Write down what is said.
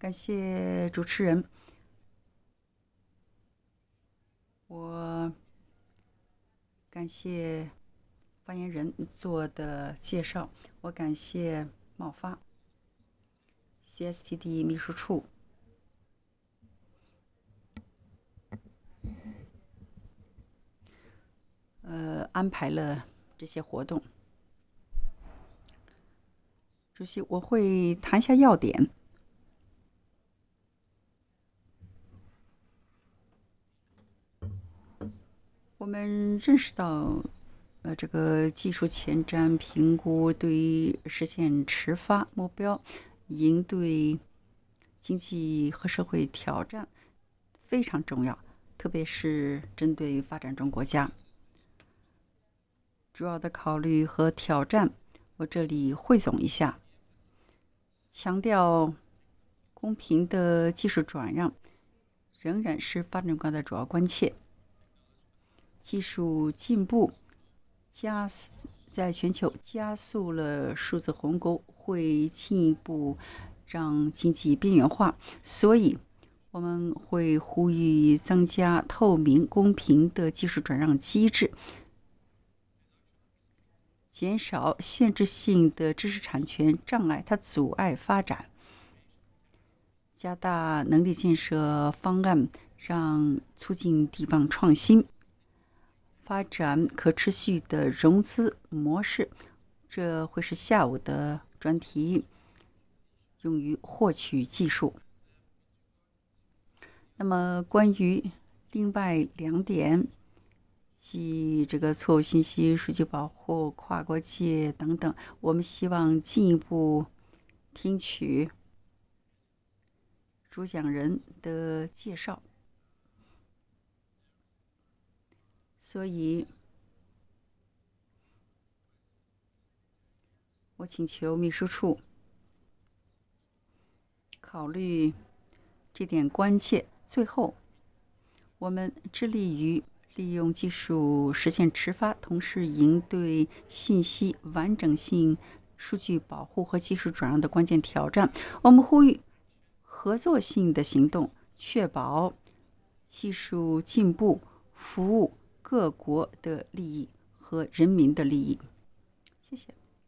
感谢主持人。我感谢发言人做的介绍，我感谢贸发 CSTD 秘书处安排了这些活动。主席，我会谈一下要点。我们认识到，这个技术前瞻评估对于实现持发目标、应对经济和社会挑战非常重要，特别是针对发展中国家。主要的考虑和挑战，我这里汇总一下，强调公平的技术转让仍然是发展国家的主要关切。技术进步在全球加速了数字鸿沟，会进一步让经济边缘化，所以我们会呼吁增加透明公平的技术转让机制，减少限制性的知识产权障碍，它阻碍发展，加大能力建设方案，让促进地方创新。发展可持续的融资模式，这会是下午的专题，用于获取技术。那么，关于另外2点，即这个错误信息、数据保护、跨国界等等，我们希望进一步听取主讲人的介绍。所以，我请求秘书处考虑这点关切。最后，我们致力于利用技术实现持发，同时应对信息完整性、数据保护和技术转让的关键挑战。我们呼吁合作性的行动，确保技术进步服务各国的利益和人民的利益。谢谢。